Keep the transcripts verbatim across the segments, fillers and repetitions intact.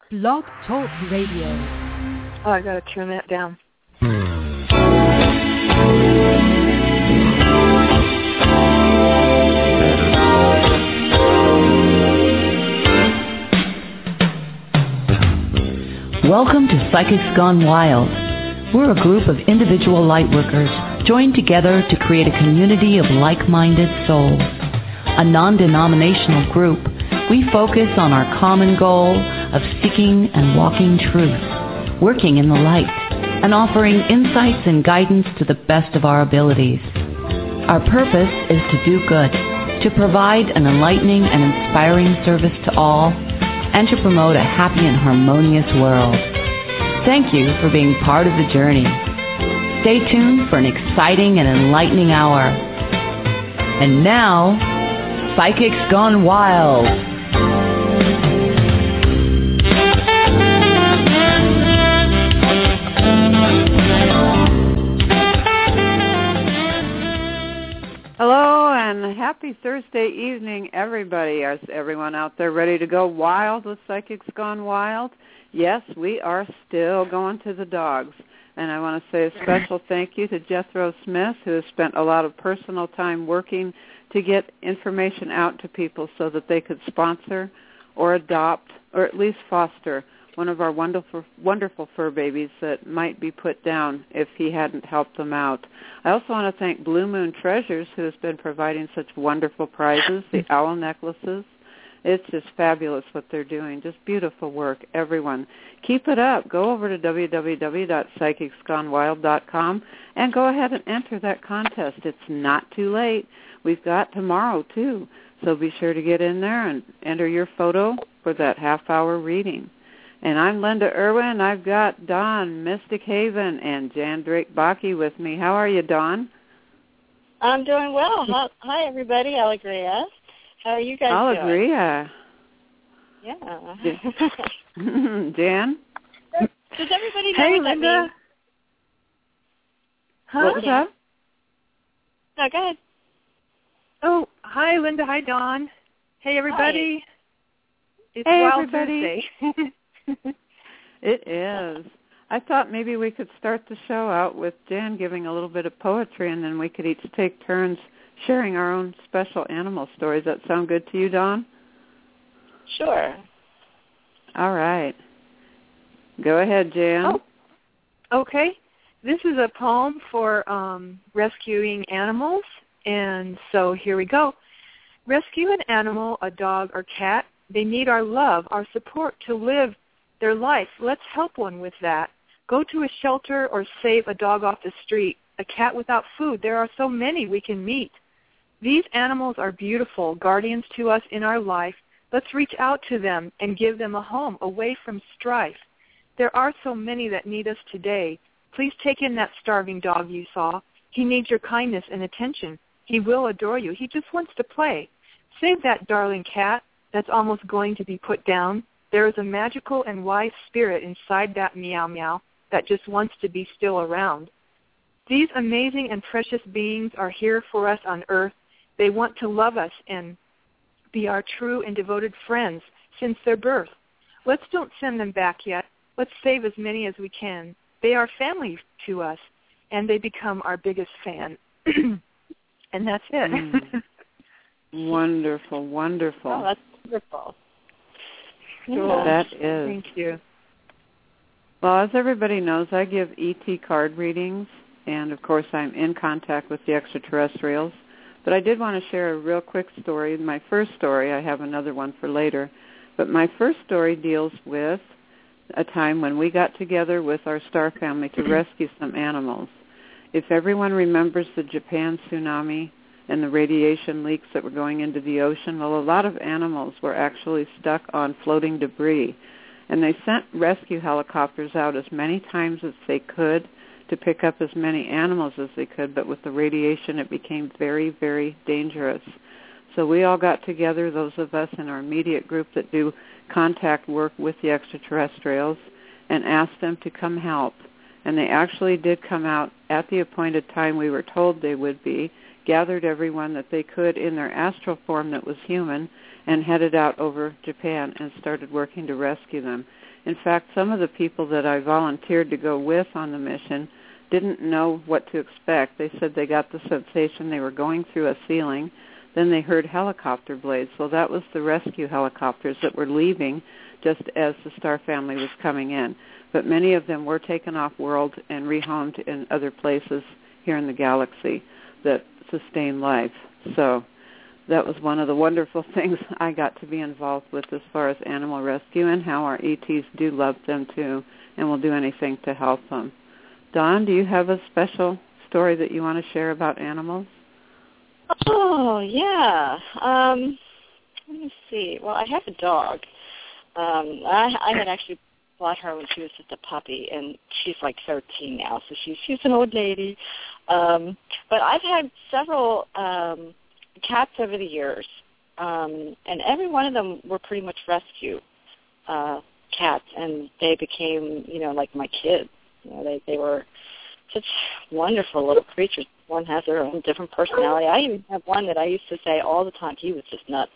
Blog Talk Radio. Oh, I gotta turn that down. Welcome to Psychics Gone Wild. We're a group of individual lightworkers joined together to create a community of like-minded souls. A non-denominational group, we focus on our common goal of seeking and walking truth, working in the light, and offering insights and guidance to the best of our abilities. Our purpose is to do good, to provide an enlightening and inspiring service to all, and to promote a happy and harmonious world. Thank you for being part of the journey. Stay tuned for an exciting and enlightening hour. And now, Psychics Gone Wild. Hello and happy Thursday evening, everybody. Is everyone out there ready to go wild with Psychics Gone Wild? Yes, we are still going to the dogs. And I want to say a special thank you to Jethro Smith, who has spent a lot of personal time working to get information out to people so that they could sponsor or adopt or at least foster one of our wonderful wonderful fur babies that might be put down if he hadn't helped them out. I also want to thank Blue Moon Treasures, who has been providing such wonderful prizes, the owl necklaces. It's just fabulous what they're doing. Just beautiful work, everyone. Keep it up. Go over to w w w dot psychics gone wild dot com and go ahead and enter that contest. It's not too late. We've got tomorrow, too. So be sure to get in there and enter your photo for that half-hour reading. And I'm Linda Irwin. I've got Dawn, Mystic Haven, and Jan Drake Bakke with me. How are you, Dawn? I'm doing well. Hi, hi everybody. Alegria. How are you guys Alegria. doing? Yeah. Jan? Does everybody know hey, what Linda. that means? Huh? What was that? No, go ahead. Oh, hi, Linda. Hi, Dawn. Hey, everybody. Hi. It's hey, Wild everybody. Thursday. It is. I thought maybe we could start the show out with Jan giving a little bit of poetry, and then we could each take turns sharing our own special animal stories. Does that sound good to you, Dawn? Sure. All right. Go ahead, Jan. Oh, okay. This is a poem for um, rescuing animals, and so here we go. Rescue an animal, a dog or cat. They need our love, our support to live their life. Let's help one with that. Go to a shelter or save a dog off the street, a cat without food. There are so many we can meet. These animals are beautiful, guardians to us in our life. Let's reach out to them and give them a home away from strife. There are so many that need us today. Please take in that starving dog you saw. He needs your kindness and attention. He will adore you. He just wants to play. Save that darling cat that's almost going to be put down. There is a magical and wise spirit inside that meow meow that just wants to be still around. These amazing and precious beings are here for us on earth. They want to love us and be our true and devoted friends since their birth. Let's don't send them back yet. Let's save as many as we can. They are family to us, and they become our biggest fan. And that's it. Mm. Wonderful, wonderful. Oh, that's wonderful. Cool. That is. Thank you. Well, as everybody knows, I give E T card readings, and of course I'm in contact with the extraterrestrials. But I did want to share a real quick story. My first story, I have another one for later, but my first story deals with a time when we got together with our star family to rescue some animals. If everyone remembers the Japan tsunami and the radiation leaks that were going into the ocean, well, a lot of animals were actually stuck on floating debris. And they sent rescue helicopters out as many times as they could to pick up as many animals as they could, but with the radiation it became very, very dangerous. So we all got together, those of us in our immediate group that do contact work with the extraterrestrials, and asked them to come help. And they actually did come out at the appointed time we were told they would be, gathered everyone that they could in their astral form that was human, and headed out over Japan and started working to rescue them. In fact, some of the people that I volunteered to go with on the mission didn't know what to expect. They said they got the sensation they were going through a ceiling. Then they heard helicopter blades. So that was the rescue helicopters that were leaving just as the Star Family was coming in. But many of them were taken off world and rehomed in other places here in the galaxy that sustain life. So that was one of the wonderful things I got to be involved with as far as animal rescue, and how our E Ts do love them too and will do anything to help them. Dawn, do you have a special story that you want to share about animals? Oh, yeah. Um, let me see. Well, I have a dog. Um, I, I had actually bought her when she was just a puppy, and she's like thirteen now, so she's she's an old lady. Um, but I've had several um, cats over the years, um, and every one of them were pretty much rescue uh, cats, and they became, you know, like my kids. You know, they they were such wonderful little creatures. One has their own different personality. I even have one that I used to say all the time, he was just nuts.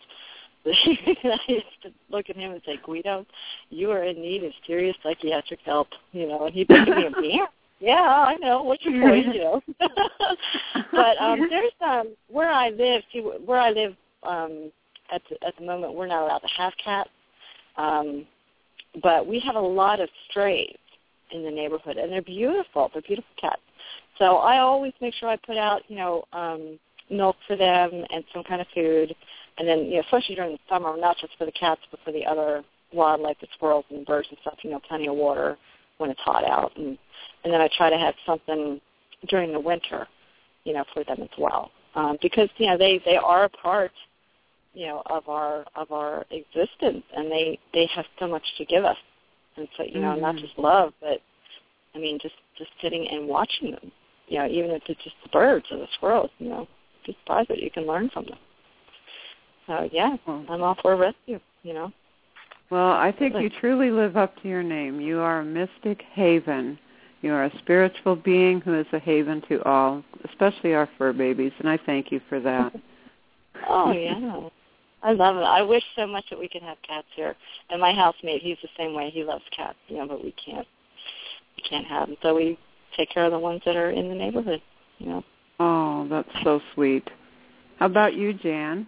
I used to look at him and say, Guido, you are in need of serious psychiatric help, you know, and he'd look at me and be, yeah, I know, what's your point, you know. But um, there's, um, where I live, see, where I live um, at, the, at the moment, we're not allowed to have cats, um, but we have a lot of strays in the neighborhood, and they're beautiful. They're beautiful cats. So I always make sure I put out, you know, um, milk for them and some kind of food. And then, you know, especially during the summer, not just for the cats, but for the other wildlife, the squirrels and the birds and stuff, you know, plenty of water when it's hot out. And, and then I try to have something during the winter, you know, for them as well. Um, because, you know, they, they are a part, you know, of our of our existence, and they, they have so much to give us. And so, you know, mm-hmm. not just love, but, I mean, just, just sitting and watching them, you know, even if it's just the birds or the squirrels, you know, be surprised what you can learn from them. So, yeah, I'm all for a rescue, you know. Well, I think you truly live up to your name. You are a mystic haven. You are a spiritual being who is a haven to all, especially our fur babies, and I thank you for that. Oh, yeah. I love it. I wish so much that we could have cats here. And my housemate, he's the same way. He loves cats, you know, but we can't. We can't have them. So we take care of the ones that are in the neighborhood, you know. Oh, that's so sweet. How about you, Jan?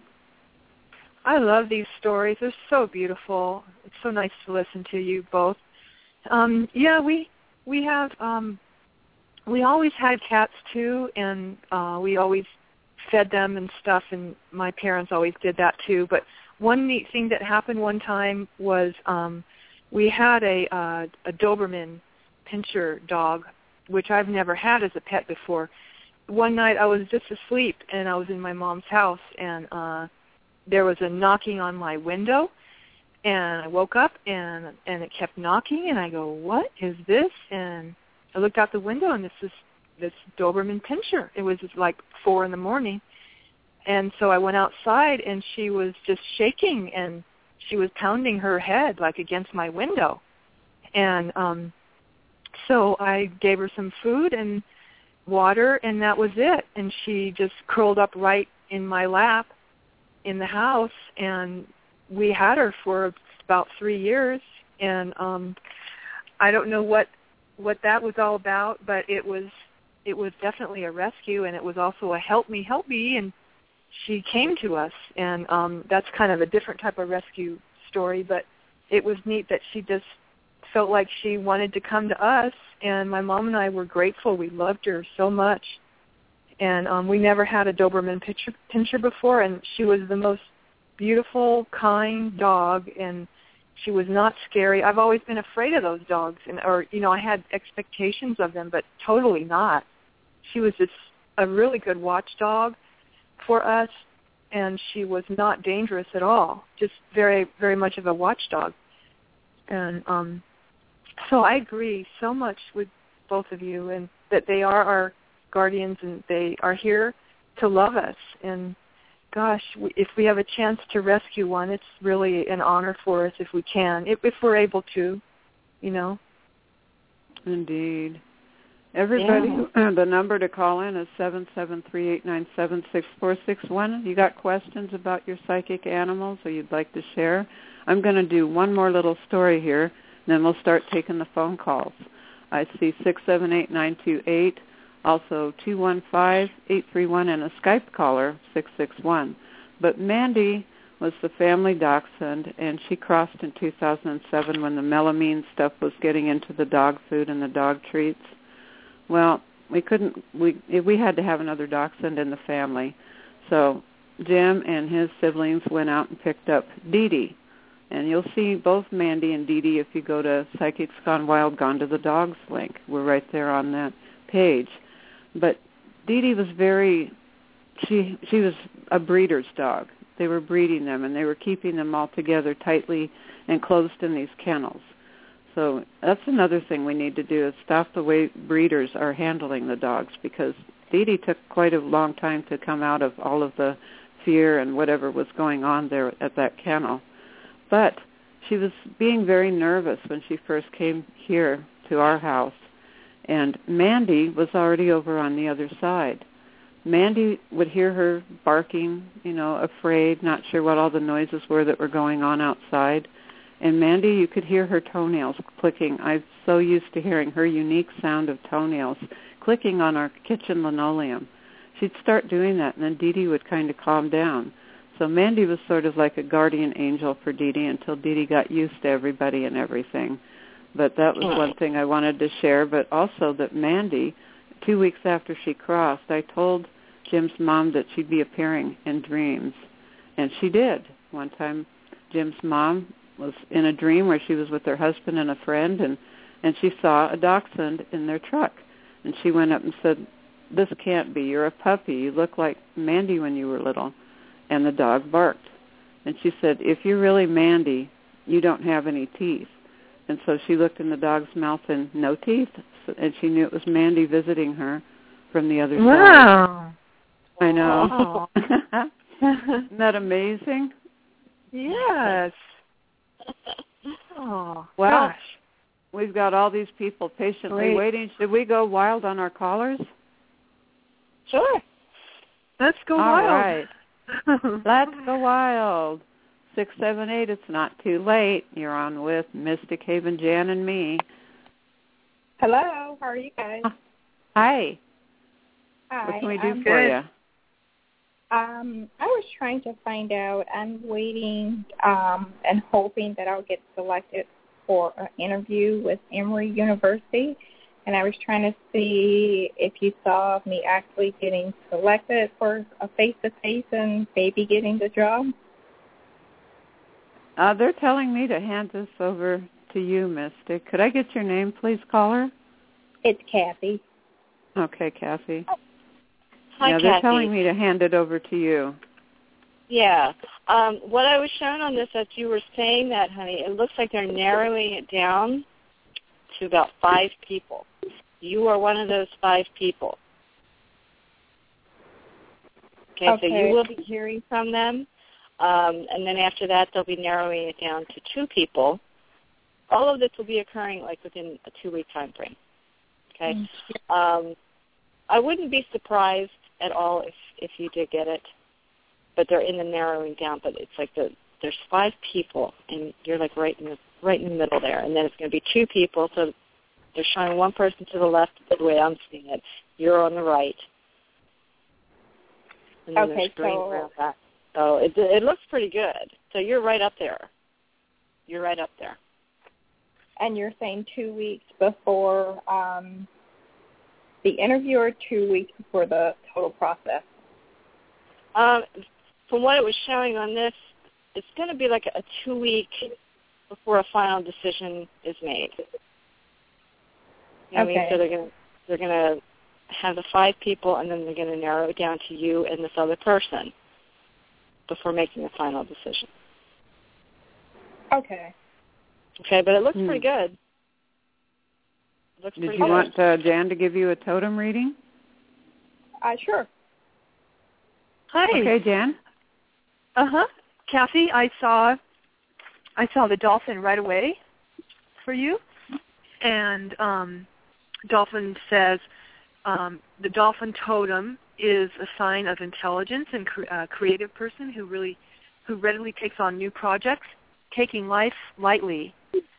I love these stories. They're so beautiful. It's so nice to listen to you both. Um, yeah, we we have um, we always had cats too, and uh, we always fed them and stuff. And my parents always did that too. But one neat thing that happened one time was um, we had a uh, a Doberman Pinscher dog, which I've never had as a pet before. One night I was just asleep, and I was in my mom's house, and uh, there was a knocking on my window, and I woke up, and and it kept knocking, and I go, what is this? And I looked out the window, and this is this Doberman Pinscher. It was like four in the morning, and so I went outside, and she was just shaking, and she was pounding her head like against my window, and um, so I gave her some food and water, and that was it. And she just curled up right in my lap in the house, and we had her for about three years. And um, I don't know what what that was all about, but it was it was definitely a rescue, and it was also a help me, help me. And she came to us, and um, that's kind of a different type of rescue story. But it was neat that she just felt like she wanted to come to us, and my mom and I were grateful. We loved her so much. And um, we never had a Doberman Pinscher, Pinscher before, and she was the most beautiful, kind dog, and she was not scary. I've always been afraid of those dogs, and or, you know, I had expectations of them, but totally not. She was just a really good watchdog for us, and she was not dangerous at all, just very, very much of a watchdog. And um, so I agree so much with both of you, and that they are our guardians, and they are here to love us. And gosh, if we have a chance to rescue one, it's really an honor for us if we can, if, if we're able to, you know. Indeed. Everybody, yeah. The number to call in is seven seven three, eight nine seven, six four six one. You got questions about your psychic animals or you'd like to share? I'm going to do one more little story here Then we'll start taking the phone calls. I see six seven eight, nine two eight, also two one five, eight three one, and a Skype caller, six six one. But Mandy was the family dachshund, and she crossed in two thousand seven when the melamine stuff was getting into the dog food and the dog treats. Well, we couldn't, we we had to have another dachshund in the family. So Jim and his siblings went out and picked up Dee Dee. And you'll see both Mandy and Dee Dee if you go to Psychics Gone Wild, Gone to the Dogs link. We're right there on that page. But Dee Dee was very, she she was a breeder's dog. They were breeding them, and they were keeping them all together tightly enclosed in these kennels. So that's another thing we need to do is stop the way breeders are handling the dogs, because Dee Dee took quite a long time to come out of all of the fear and whatever was going on there at that kennel. But she was being very nervous when she first came here to our house, and Mandy was already over on the other side. Mandy would hear her barking, you know, afraid, not sure what all the noises were that were going on outside. And Mandy, you could hear her toenails clicking. I'm so used to hearing her unique sound of toenails clicking on our kitchen linoleum. She'd start doing that, and then Dee Dee would kind of calm down. So Mandy was sort of like a guardian angel for Dee Dee until Dee Dee got used to everybody and everything. But that was one thing I wanted to share. But also that Mandy, two weeks after she crossed, I told Jim's mom that she'd be appearing in dreams. And she did. One time Jim's mom was in a dream where she was with her husband and a friend, and, and she saw a dachshund in their truck. And she went up and said, "This can't be. You're a puppy. You look like Mandy when you were little." And the dog barked. And she said, "If you're really Mandy, you don't have any teeth." And so she looked in the dog's mouth and no teeth. And she knew it was Mandy visiting her from the other wow. side. I know. Wow. Isn't that amazing? Yes. Oh, well, gosh. We've got all these people patiently Great. waiting. Should we go wild on our callers? Sure. Let's go all wild. Right. Let's go wild. six seven eight, it's not too late. You're on with Mystic Haven, Jan, and me. Hello, how are you guys? Hi. Hi. What can we do I'm for good. you? Um, I was trying to find out. I'm waiting um, and hoping that I'll get selected for an interview with Emory University. And I was trying to see if you saw me actually getting selected for a face-to-face and maybe getting the job. Uh, they're telling me to hand this over to you, Mystic. Could I get your name, please, caller? It's Kathy. Okay, Kathy. Hi, yeah, Kathy. they're telling me to hand it over to you. Yeah. Um, what I was shown on this, as you were saying that, honey, it looks like they're narrowing it down to about five people. You are one of those five people. Okay, okay. so you will be hearing from them, um, and then after that they'll be narrowing it down to two people. All of this will be occurring like within a two-week time frame. Okay, mm-hmm. um, I wouldn't be surprised at all if, if you did get it, but they're in the narrowing down. But it's like the there's five people, and you're like right in the right in the middle there, and then it's going to be two people. So they're showing one person to the left, the way I'm seeing it. You're on the right. And then okay, there's green so around that. So it it looks pretty good. So you're right up there. You're right up there. And you're saying two weeks before um, the interview, or two weeks before the total process? Um, from what it was showing on this, it's going to be like a two-week before a final decision is made. You know okay. what I mean? So they're going to they're going to have the five people, and then they're going to narrow it down to you and this other person before making a final decision. Okay. Okay, but it looks hmm. pretty good. It looks Did pretty you good. want uh, Jan to give you a totem reading? Uh, sure. Hi. Okay, Jan. Uh huh. Kathy, I saw I saw the dolphin right away for you, and um, dolphin says um, the dolphin totem is a sign of intelligence and cre- uh, creative person who really who readily takes on new projects, taking life lightly,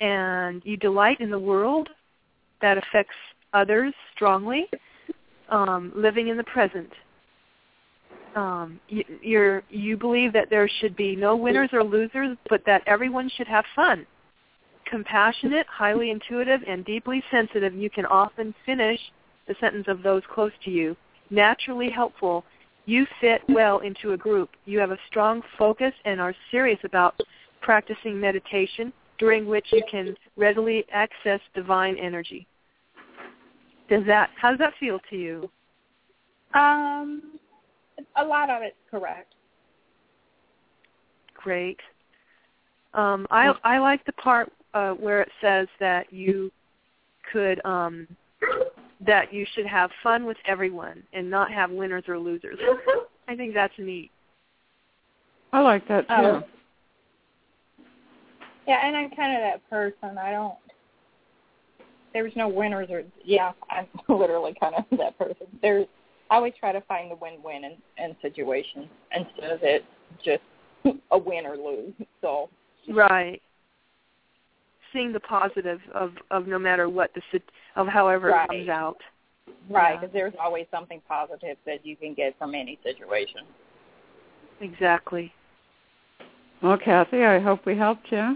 and you delight in the world that affects others strongly, um, living in the present. Um, you, you're, you believe that there should be no winners or losers, but that everyone should have fun. Compassionate, highly intuitive, and deeply sensitive, you can often finish the sentence of those close to you. Naturally helpful, you fit well into a group. You have a strong focus and are serious about practicing meditation, during which you can readily access divine energy. Does that, how does that feel to you? Um, a lot of it's correct. Great. Um, I I like the part uh, where it says that you could um, that you should have fun with everyone and not have winners or losers. I think that's neat. I like that too. Oh. Yeah, and I'm kind of that person. I don't. There's no winners or yeah. I'm literally kind of that person. There's. I always try to find the win-win in, in situations instead of it just a win or lose. So. Right. Seeing the positive of, of no matter what the of however right. it comes out. Right, because yeah. there's always something positive that you can get from any situation. Exactly. Well, Kathy, I hope we helped you.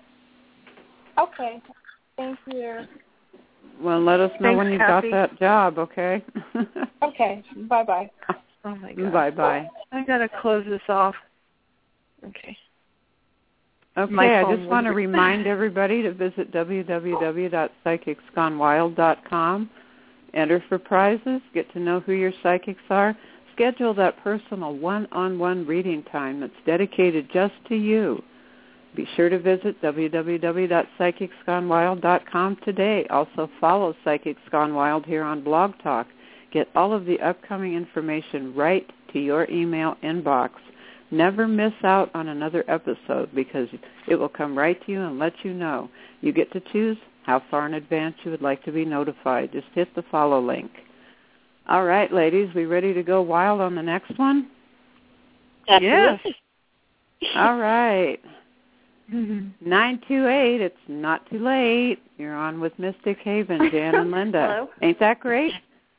Okay. Thank you. Well, let us know Thanks, when you Kathy. got that job, okay? Okay. Bye-bye. Oh, my God. Bye-bye. I got to close this off. Okay. Okay, My I phone just want to remind everybody to visit w w w dot psychics gone wild dot com. Enter for prizes, get to know who your psychics are, schedule that personal one-on-one reading time that's dedicated just to you. Be sure to visit w w w dot psychics gone wild dot com today. Also follow Psychics Gone Wild here on Blog Talk. Get all of the upcoming information right to your email inbox. Never miss out on another episode because it will come right to you and let you know. You get to choose how far in advance you would like to be notified. Just hit the follow link. All right, ladies, we ready to go wild on the next one? Yes. All right. nine two eight, it's not too late. You're on with Mystic Haven, Jan and Linda. Hello. Ain't that great?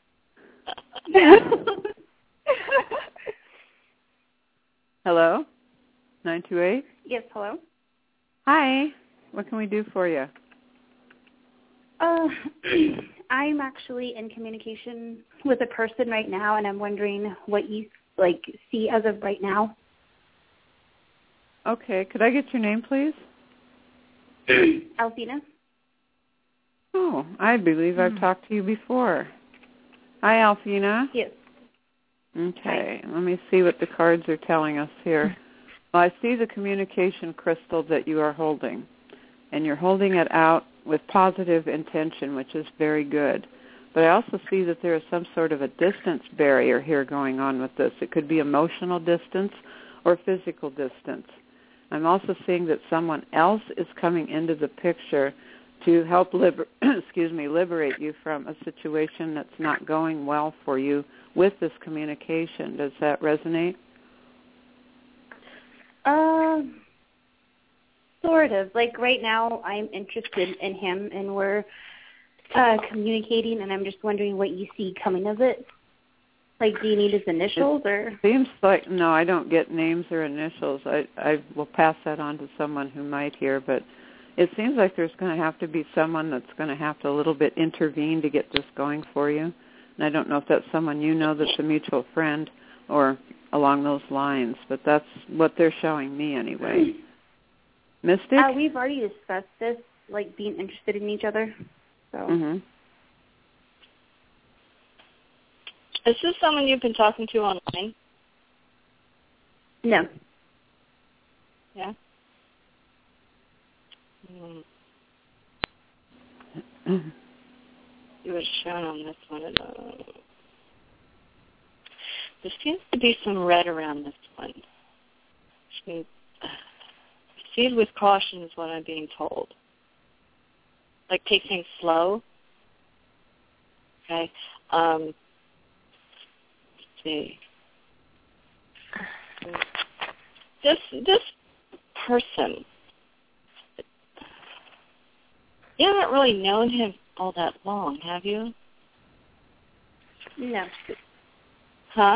Hello? nine two eight? Yes, hello. Hi. What can we do for you? Uh, I'm actually in communication with a person right now, and I'm wondering what you like see as of right now. Okay. Could I get your name, please? Alfina. Oh, I believe I've talked to you before. Hi, Alfina. Yes. Okay. Let me see what the cards are telling us here. Well, I see the communication crystal that you are holding, and you're holding it out with positive intention, which is very good. But I also see that there is some sort of a distance barrier here going on with this. It could be emotional distance or physical distance. I'm also seeing that someone else is coming into the picture to help liber- excuse me, liberate you from a situation that's not going well for you with this communication. Does that resonate? Uh, sort of. Like right now, I'm interested in him, and we're uh, communicating, and I'm just wondering what you see coming of it. Like, do you need his initials, or? It seems like, no, I don't get names or initials. I, I will pass that on to someone who might hear, but it seems like there's going to have to be someone that's going to have to a little bit intervene to get this going for you. And I don't know if that's someone you know that's a mutual friend or along those lines, but that's what they're showing me anyway. Mystic? Uh, we've already discussed this, like being interested in each other. So. Mm-hmm. Is this someone you've been talking to online? No. Yeah? Mm. It was shown on this one. Uh, there seems to be some red around this one. Proceed uh, with caution is what I'm being told. Like, take things slow. Okay. Um, let's see. This this person, you haven't really known him all that long, have you? No. Huh?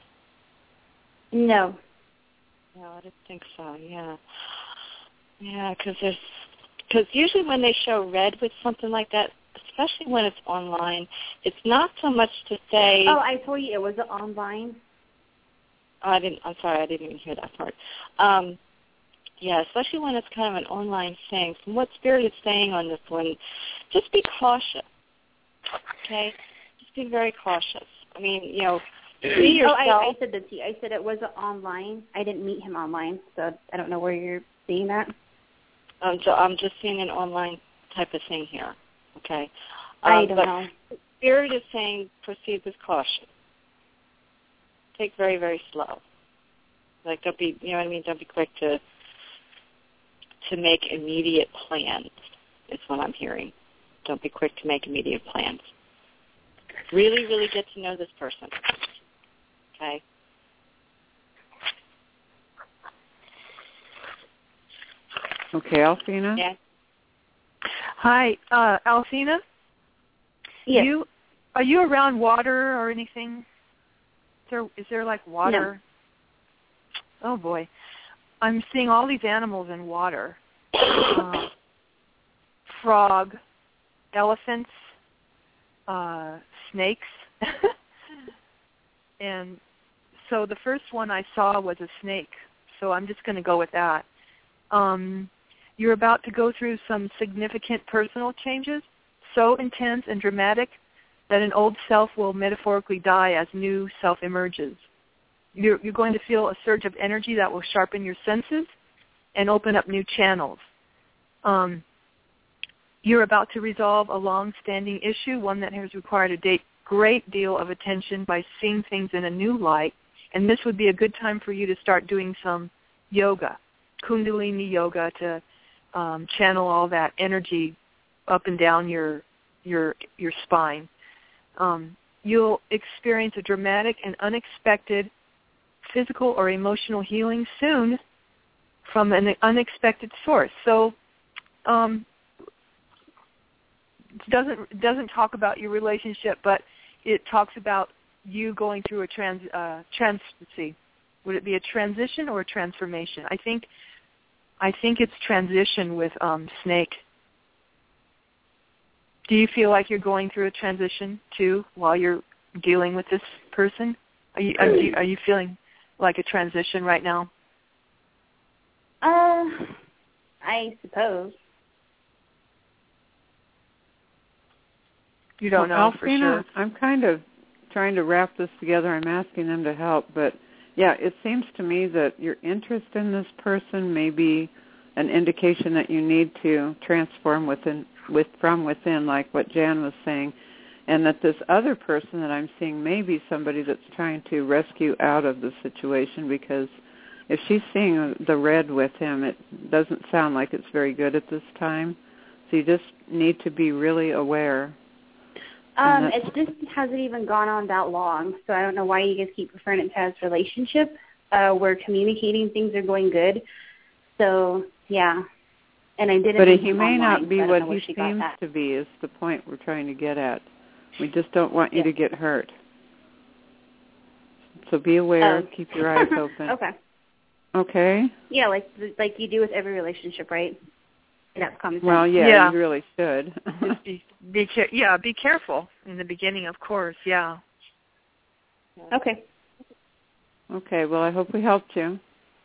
No. No, I didn't think so. Yeah. Yeah, because there's because usually when they show red with something like that, especially when it's online, it's not so much to say. Oh, I told you it was online. Oh, I didn't. I'm sorry, I didn't even hear that part. Um, yeah, especially when it's kind of an online thing. From what Spirit is saying on this one, just be cautious. Okay, just be very cautious. I mean, you know, be yourself. Oh, I, I said that to you. I said it was online. I didn't meet him online, so I don't know where you're seeing that. Um, so I'm just seeing an online type of thing here. Okay. Um, I don't but know. Spirit is saying proceed with caution. Take very, very slow. Like don't be, you know what I mean. Don't be quick to to make immediate plans. Is what I'm hearing. Don't be quick to make immediate plans. Really, really get to know this person. Okay. Okay, Alfina? Yeah. Hi, uh, Alfina? Yes. You, are you around water or anything? Is there, is there like water? No. Oh, boy. I'm seeing all these animals in water. Uh, frog, elephants, uh, snakes. And so the first one I saw was a snake, so I'm just going to go with that. Um, you're about to go through some significant personal changes, so intense and dramatic that an old self will metaphorically die as new self emerges. You're, you're going to feel a surge of energy that will sharpen your senses and open up new channels. Um, you're about to resolve a long-standing issue, one that has required a de- great deal of attention by seeing things in a new light, and this would be a good time for you to start doing some yoga, Kundalini yoga, to um, channel all that energy up and down your your your spine. Um, you'll experience a dramatic and unexpected physical or emotional healing soon from an unexpected source. So um, it doesn't doesn't talk about your relationship, but it talks about you going through a trans uh, trans. Let's see, would it be a transition or a transformation? I think I think it's transition with um, Snake. Do you feel like you're going through a transition too while you're dealing with this person? Are you are you, are you feeling like a transition right now? Uh, I suppose. You don't well, know for Alfina, sure. I'm kind of trying to wrap this together. I'm asking them to help, but yeah, it seems to me that your interest in this person may be an indication that you need to transform within, with from within, like what Jan was saying, and that this other person that I'm seeing may be somebody that's trying to rescue out of the situation, because if she's seeing the red with him, it doesn't sound like it's very good at this time. So you just need to be really aware. Um, it just hasn't even gone on that long, so I don't know why you guys keep referring it to as relationship. Uh, we're communicating, things are going good. So, yeah. And I didn't. But he may online, not be so what he he seems to be is the point we're trying to get at. We just don't want you yeah. to get hurt. So be aware, oh. keep your eyes open. Okay. Okay? Yeah, like like you do with every relationship, right? That's common sense. Well, yeah, Yeah. you really should. Just be, be ca- yeah, be careful in the beginning, of course. Yeah. Okay. Okay, well, I hope we helped you.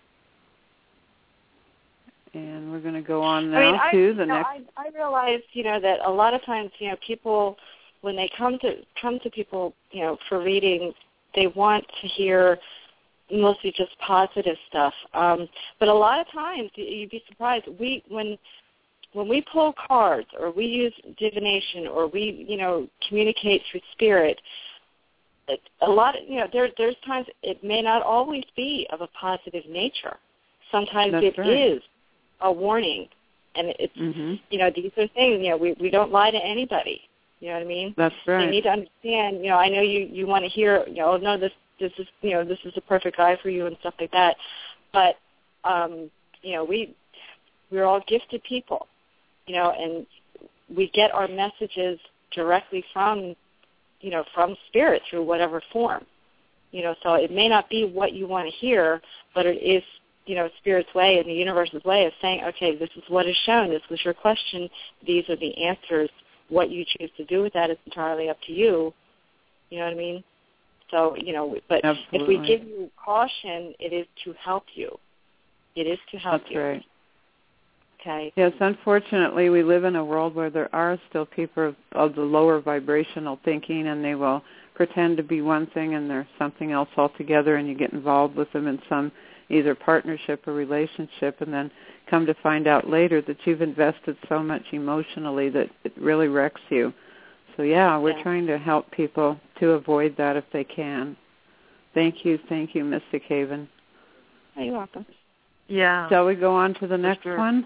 And we're going to go on now I mean, I, to the you know, next. I, I realize, you know, that a lot of times, you know, people, when they come to come to people, you know, for readings, they want to hear mostly just positive stuff. Um, but a lot of times, you'd be surprised. We when when we pull cards, or we use divination, or we, you know, communicate through spirit, a lot of, you know, there there's times it may not always be of a positive nature. Sometimes That's it right. is a warning, and it's, mm-hmm. you know, these are things, you know, we, we don't lie to anybody. You know what I mean? That's right. They need to understand, you know, I know you, you want to hear, you know, no, this this is, you know, this is the perfect guy for you and stuff like that. But, um, you know, we, we're all gifted people, you know, and we get our messages directly from, you know, from spirit through whatever form. You know, so it may not be what you want to hear, but it is, you know, Spirit's way and the universe's way of saying, okay, this is what is shown. This was your question. These are the answers. What you choose to do with that is entirely up to you. You know what I mean? So, you know, but Absolutely. if we give you caution, it is to help you. It is to help That's you. Right. Okay. Yes, unfortunately, we live in a world where there are still people of, of the lower vibrational thinking, and they will pretend to be one thing and they're something else altogether, and you get involved with them in some either partnership or relationship, and then come to find out later that you've invested so much emotionally that it really wrecks you. So, yeah, we're yeah. trying to help people to avoid that if they can. Thank you. Thank you, Mystic Haven. Oh, you're welcome. Yeah. Shall we go on to the next sure. one?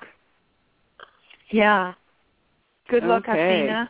Yeah. Good luck, Okay. Alfina.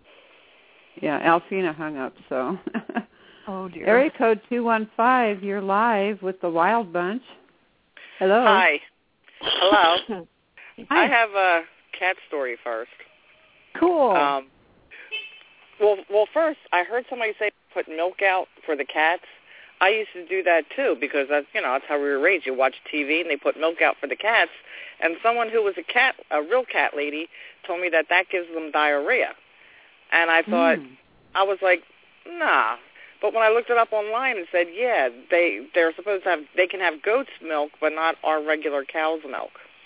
Yeah, Alfina hung up, so. Oh, dear. Area code two one five, you're live with the Wild Bunch. Hello. Hi. Hello. Hi. I have a cat story first. Cool. Um, well, well, first, I heard somebody say put milk out for the cats. I used to do that, too, because that's, you know, that's how we were raised. You watch T V, and they put milk out for the cats. And someone who was a cat, a real cat lady, told me that that gives them diarrhea. And I thought, Mm. I was like, nah. But when I looked it up online, it said, yeah, they, they're supposed to have, they can have goat's milk, but not our regular cow's milk.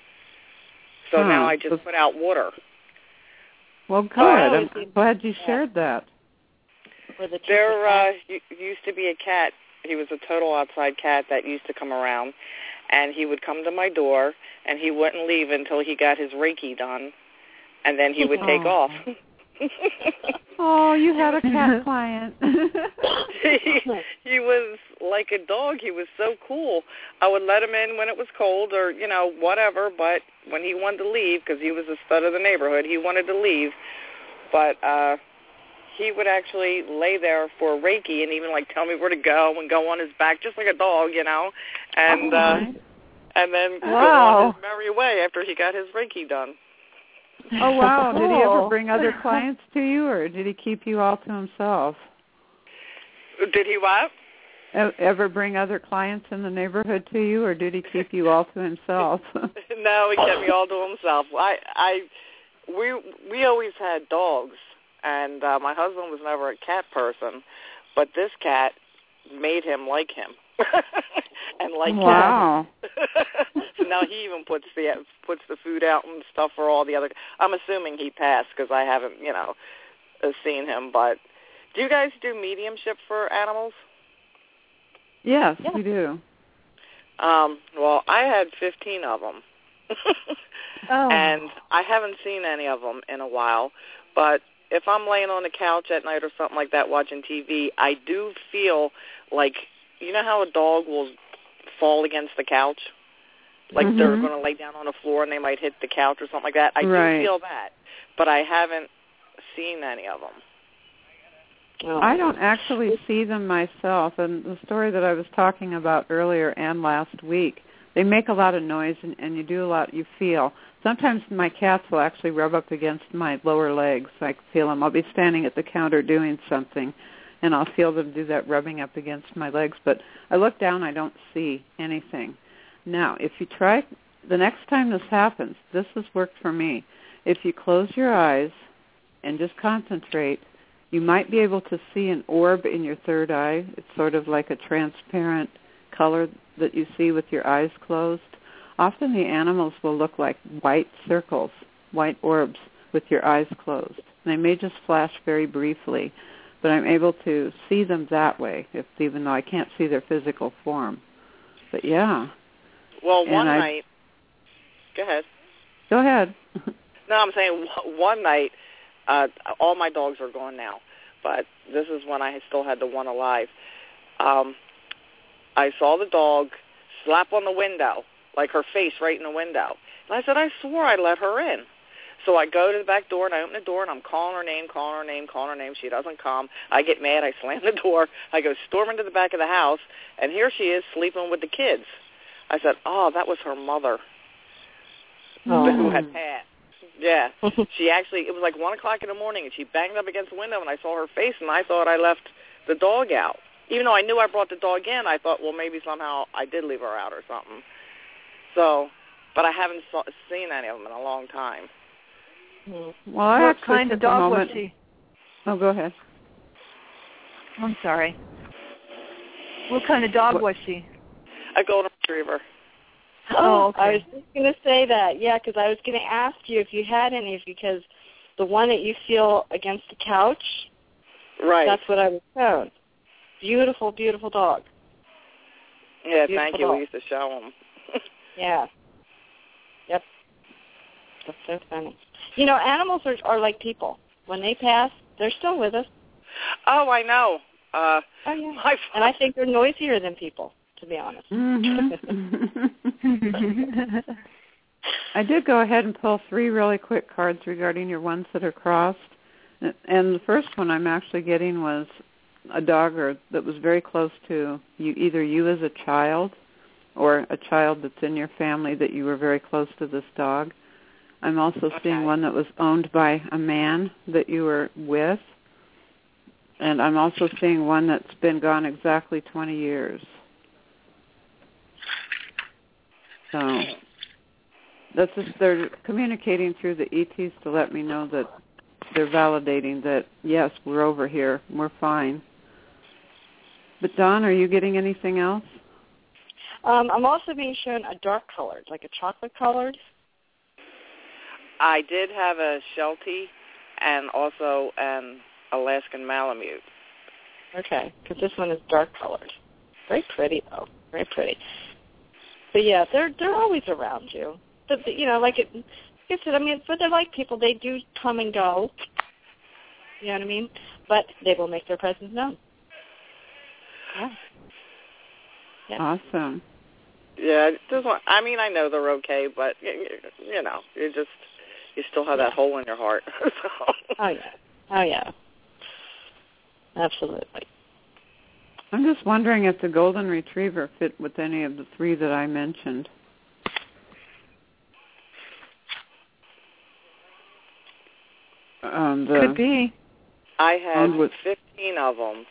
So Huh. now I just put out water. Well, good. Oh, I'm glad you shared that. For the There uh, used to be a cat. He was a total outside cat that used to come around, and he would come to my door, and he wouldn't leave until he got his Reiki done, and then he would take Oh. off. Oh, you had a cat client. he, he was like a dog. He was so cool. I would let him in when it was cold or, you know, whatever, but when he wanted to leave, because he was the stud of the neighborhood, he wanted to leave. But uh, he would actually lay there for Reiki and even, like, tell me where to go and go on his back, just like a dog, you know, and oh, uh, nice. and then Wow. go on his merry way after he got his Reiki done. Oh, wow. Did he ever Cool. bring other clients to you, or did he keep you all to himself? Did he what? E- Ever bring other clients in the neighborhood to you, or did he keep you all to himself? No, he kept me all to himself. I, I, we, we always had dogs, and uh, my husband was never a cat person, but this cat made him like him, and like Wow. him. So now he even puts the puts the food out and stuff for all the other. I'm assuming he passed because I haven't, you know, seen him. But do you guys do mediumship for animals? Yes, Yeah. we do. Um, well, I had fifteen of them. Oh. And I haven't seen any of them in a while. But if I'm laying on the couch at night or something like that watching T V, I do feel like, you know how a dog will fall against the couch? Like Mm-hmm. they're going to lay down on the floor and they might hit the couch or something like that. I Right. do feel that. But I haven't seen any of them. Oh. I don't actually see them myself, and the story that I was talking about earlier and last week, they make a lot of noise, and, and you do a lot, you feel. Sometimes my cats will actually rub up against my lower legs. I can feel them. I'll be standing at the counter doing something, and I'll feel them do that rubbing up against my legs. But I look down, I don't see anything. Now, if you try, the next time this happens, this has worked for me. If you close your eyes and just concentrate, you might be able to see an orb in your third eye. It's sort of like a transparent color that you see with your eyes closed. Often the animals will look like white circles, white orbs with your eyes closed. They may just flash very briefly, but I'm able to see them that way, if, even though I can't see their physical form. But yeah. Well, And one I- night, go ahead. Go ahead. No, I'm saying one night, uh, all my dogs are gone now, but this is when I still had the one alive. Um, I saw the dog slap on the window, like her face right in the window. And I said, I swore I let her in. So I go to the back door, and I open the door, and I'm calling her name, calling her name, calling her name. She doesn't come. I get mad. I slam the door. I go storming to the back of the house, and here she is sleeping with the kids. I said, oh, that was her mother Oh. who had passed. Yeah. She actually, it was like one o'clock in the morning, and she banged up against the window, and I saw her face, and I thought I left the dog out. Even though I knew I brought the dog in, I thought, well, maybe somehow I did leave her out or something. So, but I haven't saw, seen any of them in a long time. Well, I what kind of dog was she? Oh, go ahead. I'm sorry. What kind of dog what? was she? A golden retriever. Oh, okay. I was just going to say that, yeah, because I was going to ask you if you had any, because the one that you feel against the couch, right? That's what I was shown. Beautiful, beautiful dog. Yeah, beautiful thank you. Dog. We used to show them. Yeah. Yep. That's so funny. You know, animals are, are like people. When they pass, they're still with us. Oh, I know. Uh, oh, yeah. My and I think they're noisier than people, to be honest. Mm-hmm. I did go ahead and pull three really quick cards regarding your ones that are crossed. And the first one I'm actually getting was a dog or, that was very close to you, either you as a child or a child that's in your family that you were very close to this dog. I'm also okay. seeing one that was owned by a man that you were with. And I'm also seeing one that's been gone exactly twenty years. So that's just, they're communicating through the E Ts to let me know that they're validating that, yes, we're over here, we're fine. But, Dawn, are you getting anything else? Um, I'm also being shown a dark colored, like a chocolate colored. I did have a Sheltie and also an Alaskan Malamute. Okay, because this one is dark colored. Very pretty, though. Very pretty. But, yeah, they're they're always around you. But, you know, like it, like I said, I mean, but they're like people. They do come and go. You know what I mean? But they will make their presence known. Yeah. Yeah. Awesome. Yeah, just want, I mean, I know they're okay, but, you know, you just, you still have yeah. that hole in your heart. So. Oh, yeah. Oh, yeah. Absolutely. I'm just wondering if the golden retriever fit with any of the three that I mentioned. Um, the, Could be. I had with, fifteen of them.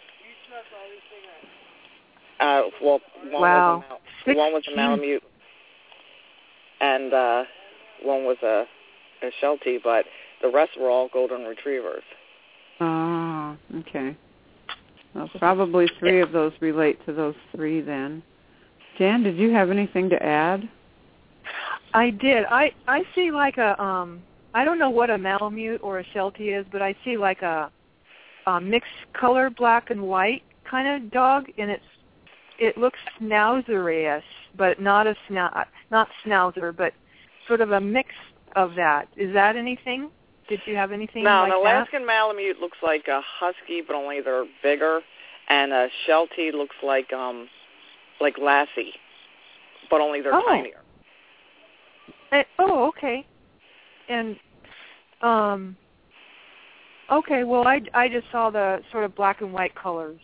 Uh, well, one wow. was a Mal- one was a Malamute, and uh, one was a, a Sheltie, but the rest were all golden retrievers. Oh, okay. Well, probably three of those relate to those three then. Jan, did you have anything to add? I did. I I see like a um. I don't know what a Malamute or a Sheltie is, but I see like a, a mixed color, black and white kind of dog, and it's it looks schnauzer-ish, but not a snout, not schnauzer, but sort of a mix of that. Is that anything? Did you have anything no, like that? No, an Alaskan Malamute looks like a husky, but only they're bigger, and a Sheltie looks like um like Lassie, but only they're oh. tinier. Uh, oh, okay. And um, okay, well, I, I just saw the sort of black and white colors.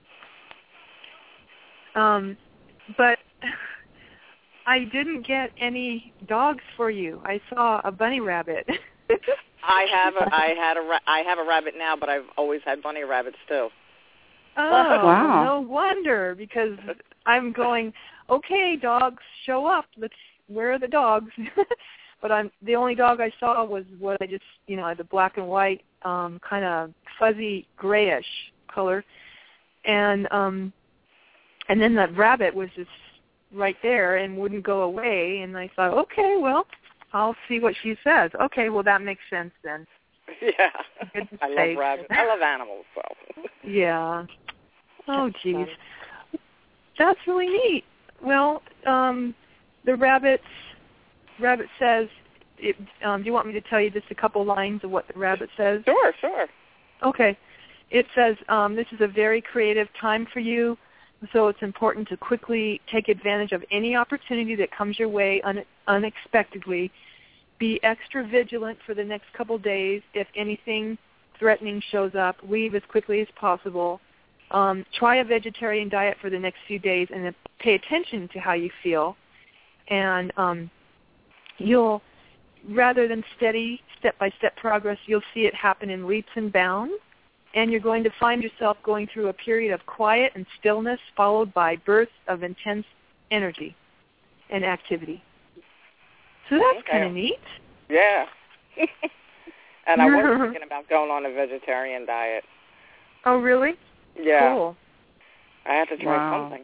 Um, but I didn't get any dogs for you. I saw a bunny rabbit. I have a I had a I have a rabbit now, but I've always had bunny rabbits too. Oh, wow. No wonder, because I'm going, okay, dogs, show up. Let's. Where are the dogs? But I'm the only dog I saw was what I just, you know, the black and white, um, kind of fuzzy grayish color, and um, and then the rabbit was just right there and wouldn't go away. And I thought, okay, well, I'll see what she says. Okay, well that makes sense then. Yeah, I say. love rabbits. I love animals, so. Yeah. Oh, geez, that's really neat. Well, um, the rabbits. Rabbit says, it, um, do you want me to tell you just a couple lines of what the rabbit says? Sure, sure. Okay. It says, um, this is a very creative time for you, so it's important to quickly take advantage of any opportunity that comes your way un- unexpectedly. Be extra vigilant for the next couple days. If anything threatening shows up, leave as quickly as possible. Um, try a vegetarian diet for the next few days and then pay attention to how you feel. And um, you'll rather than steady, step-by-step progress, you'll see it happen in leaps and bounds, and you're going to find yourself going through a period of quiet and stillness followed by bursts of intense energy and activity. So that's okay. kind of neat. Yeah. And I was thinking about going on a vegetarian diet. Oh, really? Yeah. Cool. I had to try Wow. something.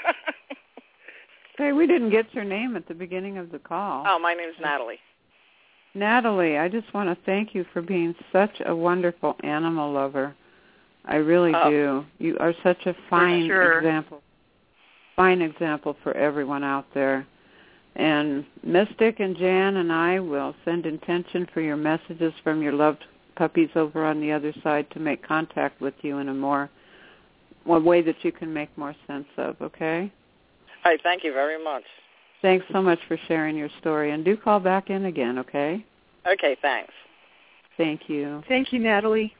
Hey, we didn't get your name at the beginning of the call. Oh, my name's Natalie. Natalie, I just want to thank you for being such a wonderful animal lover. I really oh. do. You are such a fine sure. example, fine example for everyone out there. And Mystic and Jan and I will send intention for your messages from your loved puppies over on the other side to make contact with you in a more, one way that you can make more sense of, okay? All right, thank you very much. Thanks so much for sharing your story. And do call back in again, okay? Okay, thanks. Thank you. Thank you, Natalie.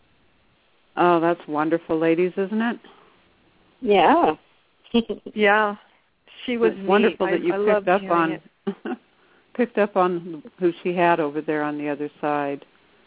Oh, that's wonderful, ladies, isn't it? Yeah. Yeah. She was it's wonderful neat. that you I, picked I up on picked up on who she had over there on the other side.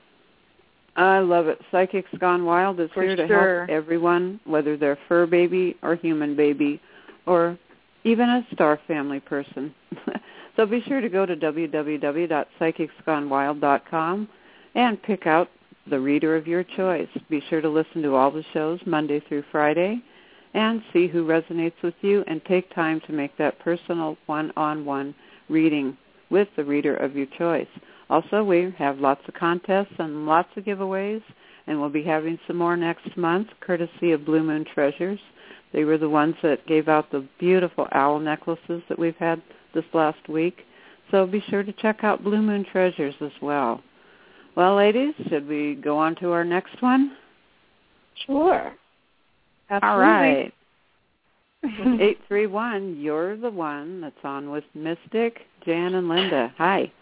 I love it. Psychics Gone Wild is For here to sure. help everyone, whether they're fur baby or human baby or even a star family person. So be sure to go to w w w dot psychics gone wild dot com and pick out the reader of your choice. Be sure to listen to all the shows Monday through Friday and see who resonates with you and take time to make that personal one-on-one reading with the reader of your choice. Also, we have lots of contests and lots of giveaways, and we'll be having some more next month, courtesy of Blue Moon Treasures. They were the ones that gave out the beautiful owl necklaces that we've had this last week. So be sure to check out Blue Moon Treasures as well. Well, ladies, should we go on to our next one? Sure. Absolutely. All right. eight three one, you're the one that's on with Mystic, Jan, and Linda. Hi.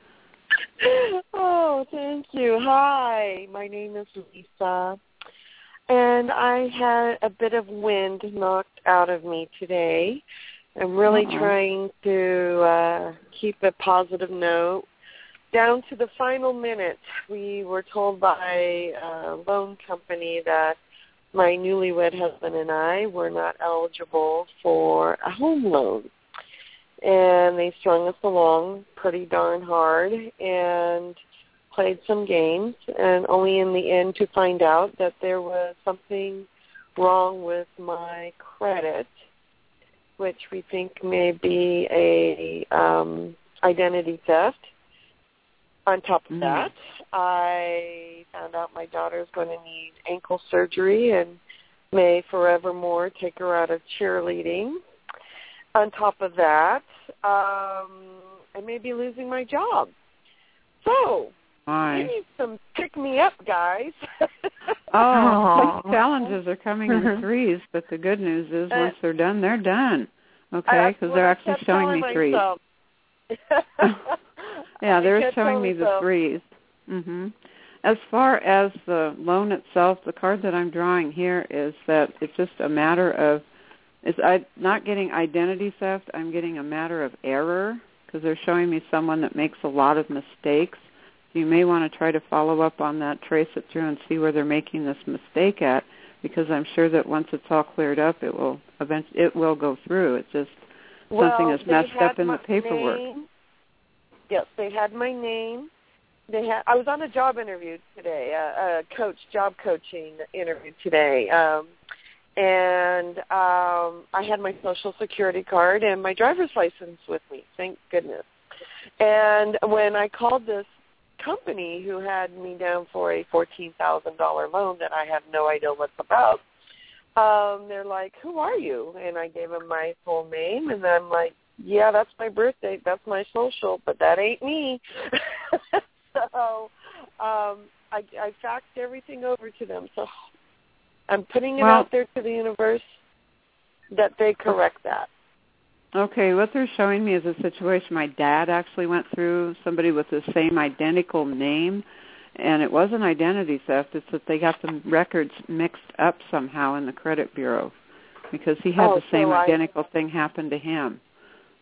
Oh, thank you. Hi, my name is Lisa, and I had a bit of wind knocked out of me today. I'm really Uh-oh. trying to uh, keep a positive note. Down to the final minute, we were told by a loan company that my newlywed husband and I were not eligible for a home loan. And they strung us along pretty darn hard and played some games, and only in the end to find out that there was something wrong with my credit, which we think may be a um, identity theft. On top of mm. that, I found out my daughter's going to need ankle surgery and may forevermore take her out of cheerleading. On top of that, um, I may be losing my job. So, Hi. I need some pick-me-up, guys. Oh, these challenges are coming in threes, but the good news is once they're done, they're done. Okay, because they're actually showing me threes. Yeah, they're showing me the threes. Mm-hmm. As far as the loan itself, the card that I'm drawing here is that it's just a matter of, it's I, not getting identity theft, I'm getting a matter of error, because they're showing me someone that makes a lot of mistakes. So you may want to try to follow up on that, trace it through, and see where they're making this mistake at, because I'm sure that once it's all cleared up, it will eventually, it will go through. It's just well, something is messed up in the paperwork. Name. Yes, they had my name. They had. I was on a job interview today, a, a coach, job coaching interview today, um, and um, I had my Social Security card and my driver's license with me. Thank goodness. And when I called this company who had me down for a fourteen thousand dollars loan that I have no idea what's about, um, they're like, "Who are you?" And I gave them my full name, and I'm like, yeah, that's my birth date, that's my social, but that ain't me. So um, I, I faxed everything over to them. So I'm putting it well, out there to the universe that they correct that. Okay, what they're showing me is a situation my dad actually went through, somebody with the same identical name, and it wasn't identity theft. It's that they got the records mixed up somehow in the credit bureau because he had oh, the same so identical I, thing happen to him.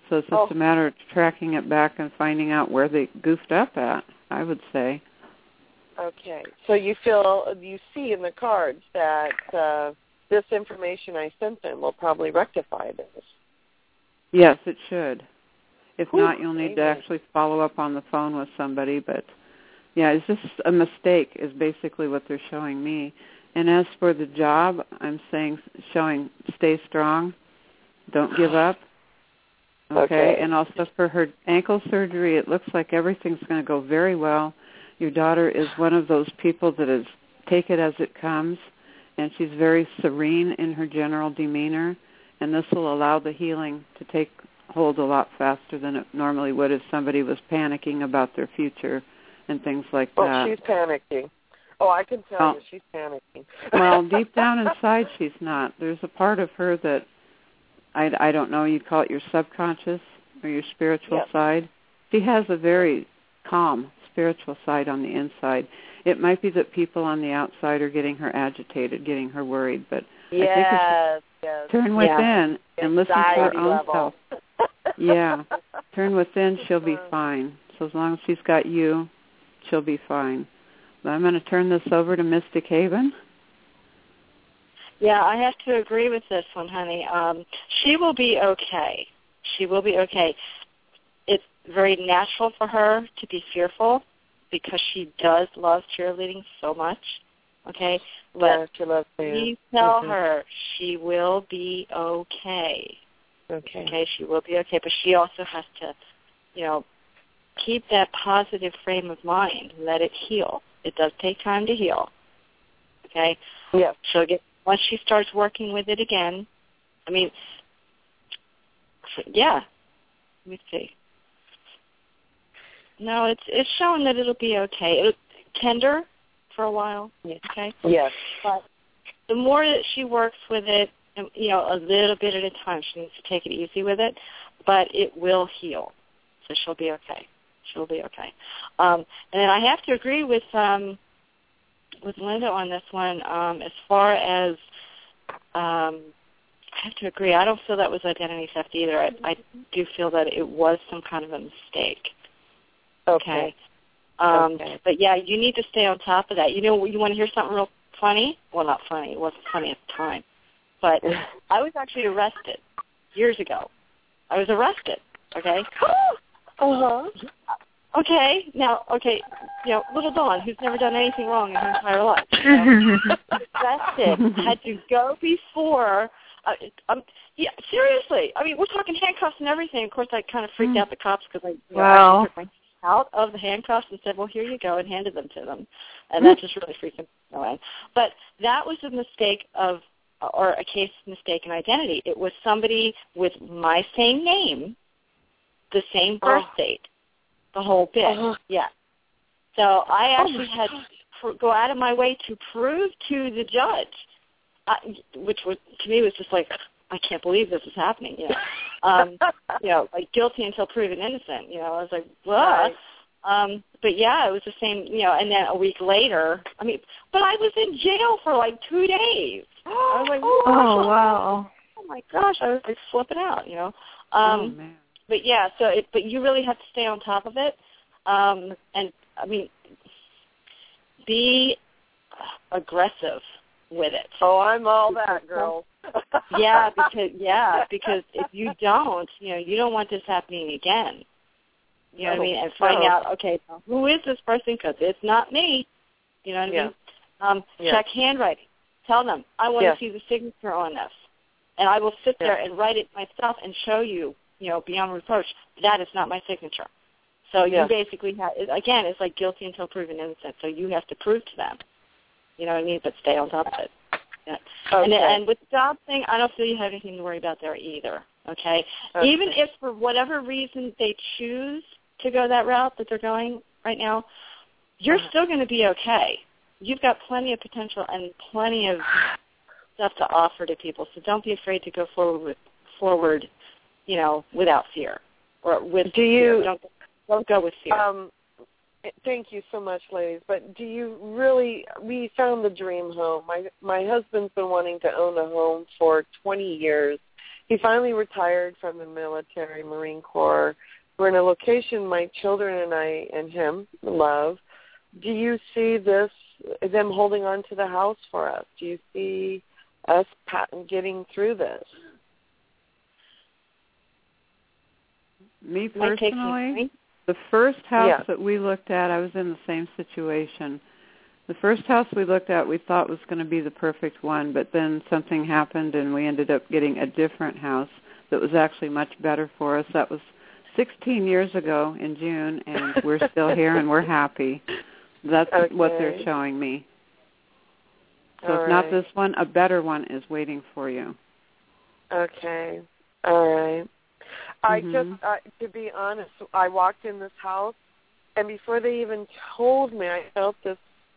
So it's just Oh. a matter of tracking it back and finding out where they goofed up at, I would say. Okay. So you feel, you see in the cards that uh, this information I sent them will probably rectify this. Yes, it should. If Whew, not, you'll need to amen. actually follow up on the phone with somebody. But, yeah, it's just a mistake is basically what they're showing me. And as for the job, I'm saying showing stay strong, don't give up. Okay? Okay. And also for her ankle surgery, it looks like everything's going to go very well. Your daughter is one of those people that is take it as it comes, and she's very serene in her general demeanor, and this will allow the healing to take hold a lot faster than it normally would if somebody was panicking about their future and things like Oh, that. she's panicking. Oh, I can tell well, you she's panicking. well, deep down inside, she's not. There's a part of her that, I, I don't know, you call it your subconscious or your spiritual Yes. side. She has a very calm spiritual side on the inside. It might be that people on the outside are getting her agitated, getting her worried, but yes, I think if you yes. turn within yeah. and listen to her Anxiety own level. self. Yeah, turn within, she'll be fine. So as long as she's got you, she'll be fine. But I'm going to turn this over to Mystic Haven. Yeah, I have to agree with this one, honey. Um, she will be okay. She will be okay. It's very natural for her to be fearful because she does love cheerleading so much. Okay? But Yeah, she loves me. please tell Mhm. her she will be okay. Okay. Okay, she will be okay. But she also has to, you know, keep that positive frame of mind. Let it heal. It does take time to heal. Okay? Yeah. She'll get, once she starts working with it again, I mean, yeah. Let me see. No, it's it's showing that it'll be okay. It'll tender for a while. Okay. Yes. But the more that she works with it, you know, a little bit at a time, she needs to take it easy with it, but it will heal. So she'll be okay. She'll be okay. Um, and then I have to agree with um, with Linda on this one. Um, as far as um, I have to agree. I don't feel that was identity theft either. I, I do feel that it was some kind of a mistake. Okay. Um, okay. But, yeah, you need to stay on top of that. You know, you want to hear something real funny? Well, not funny. It wasn't funny at the time. But I was actually arrested years ago. I was arrested, okay? Uh-huh. Okay, now, okay, you know, little Dawn, who's never done anything wrong in her entire life, you know, arrested, had to go before, uh, um, yeah, seriously. I mean, we're talking handcuffs and everything. Of course, I kind of freaked out the cops because I, you know, Wow. I took my out of the handcuffs and said, well, here you go, and handed them to them. And that just really freaked them out. But that was a mistake of, or a case of mistaken identity. It was somebody with my same name, the same birth Oh. date, the whole bit. Uh-huh. Yeah. So I Oh, actually my had God. to go out of my way to prove to the judge, uh, which was to me was just like, I can't believe this is happening. You know, um, you know, like guilty until proven innocent. You know, I was like, what? Right. Um, but yeah, it was the same. You know, and then a week later, I mean, but I was in jail for like two days. I was like, Oh, wow. wow. Oh my gosh, I was like flipping out. You know. Oh, Um, man. But yeah, so it, but you really have to stay on top of it, um, and I mean, be aggressive with it. Oh, I'm all that, girl. Yeah, because yeah, because if you don't, you know, you don't want this happening again. You know what I mean? And find no. out, okay, who is this person? Because it's not me. You know what I Yeah. mean? Um, Yeah. Check handwriting. Tell them, I want Yeah. to see the signature on this, and I will sit there Yeah. and write it myself and show you, you know, beyond reproach, that is not my signature. So Yeah. you basically have, again, it's like guilty until proven innocent. So you have to prove to them. You know what I mean? But stay on top of it. Yeah. Okay. And, and with the job thing, I don't feel you have anything to worry about there either, okay? Okay. Even if for whatever reason they choose to go that route that they're going right now, you're Uh-huh. still going to be okay. You've got plenty of potential and plenty of stuff to offer to people, so don't be afraid to go forward, with, forward you know, without fear. Or with Do you... fear. Don't, don't go with fear. Um, thank you so much, ladies. But do you really? We found the dream home. My my husband's been wanting to own a home for twenty years, he finally retired from the military, Marine Corps. We're in a location my children and I and him love. Do you see this, them holding on to the house for us? Do you see us getting through this? Me personally, the first house yeah. that we looked at, I was in the same situation. The first house we looked at, we thought was going to be the perfect one, but then something happened and we ended up getting a different house that was actually much better for us. That was sixteen years ago in June, and we're still here and we're happy. That's okay. What they're showing me. So All if right. not this one, a better one is waiting for you. Okay. All right. I mm-hmm. just, uh, to be honest, I walked in this house, and before they even told me, I felt this,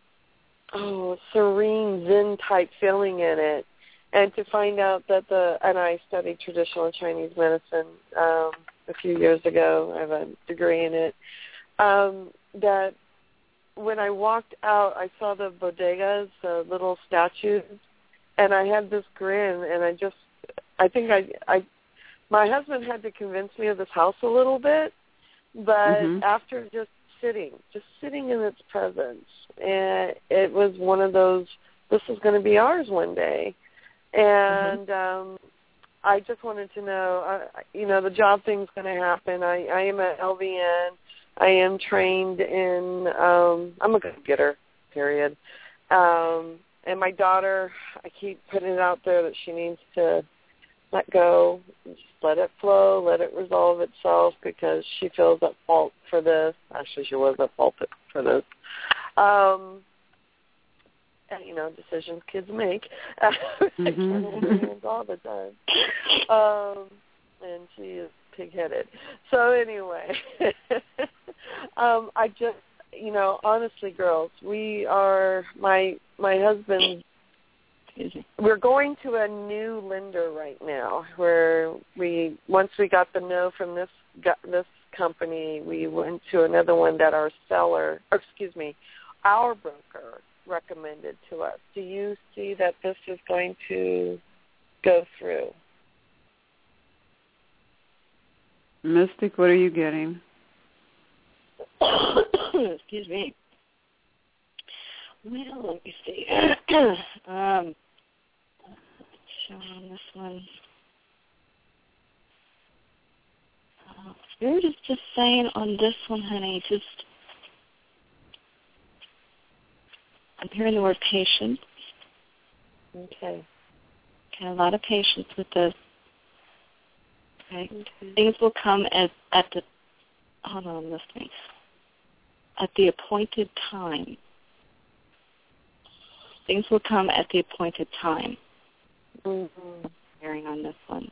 oh, serene Zen type feeling in it. And to find out that the, and I studied traditional Chinese medicine um, a few years ago. I have a degree in it. Um, that when I walked out, I saw the bodegas, the little statues, and I had this grin, and I just, I think I, I, my husband had to convince me of this house a little bit, but mm-hmm. after just sitting, just sitting in its presence, and it was one of those, this is going to be ours one day. And mm-hmm. um, I just wanted to know, uh, you know, the job thing's going to happen. I, I am an L V N. I am trained in, um, I'm a go-getter, period. Um, and my daughter, I keep putting it out there that she needs to let go, just let it flow, let it resolve itself, because she feels at fault for this. Actually, she was at fault for this. Um, and, you know, decisions kids make. Mm-hmm. all the time. Um, and she is pig-headed. So anyway, um, I just, you know, honestly, girls, we are, my my husband, we're going to a new lender right now, where we, once we got the no from this got this company, we went to another one that our seller, or excuse me, our broker recommended to us. Do you see that this is going to go through? Mystic, what are you getting? Excuse me. Well, let me see. um, show on this one. Uh, Spirit is just saying on this one, honey, just, I'm hearing the word patience. Okay. Okay, a lot of patience with this. Okay. okay. Things will come at, at the, hold on, I'm listening, at the appointed time. Things will come at the appointed time. Mm-hmm. Hearing on this one.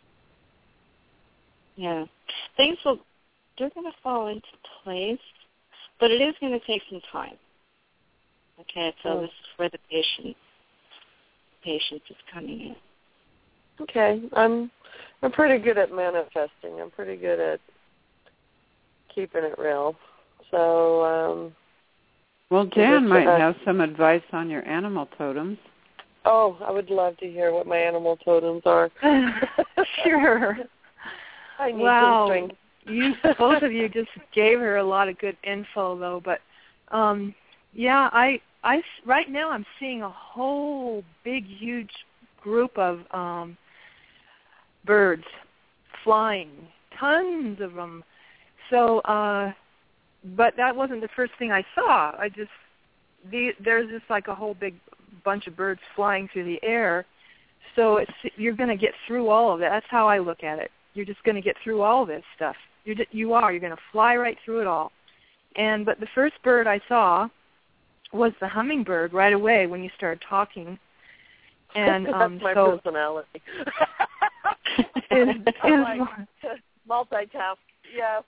Yeah. Things will, they're going to fall into place, but it is going to take some time. Okay, so oh. this is where the patience, patience is coming in. Okay, I'm I'm pretty good at manifesting. I'm pretty good at keeping it real. So, um, well, Jan might uh, have some advice on your animal totems. Oh, I would love to hear what my animal totems are. Sure. I need wow. some strength. You both of you just gave her a lot of good info, though. But um, yeah, I I right now I'm seeing a whole big, huge group of um, birds flying, tons of them. So, uh, but that wasn't the first thing I saw. I just the, there's just like a whole big bunch of birds flying through the air. So it's, you're going to get through all of it. That's how I look at it. You're just going to get through all this stuff. You're, you are. You're going to fly right through it all. And but the first bird I saw was the hummingbird right away when you started talking. And um, that's my so, personality. is, is, like multitask. Yeah.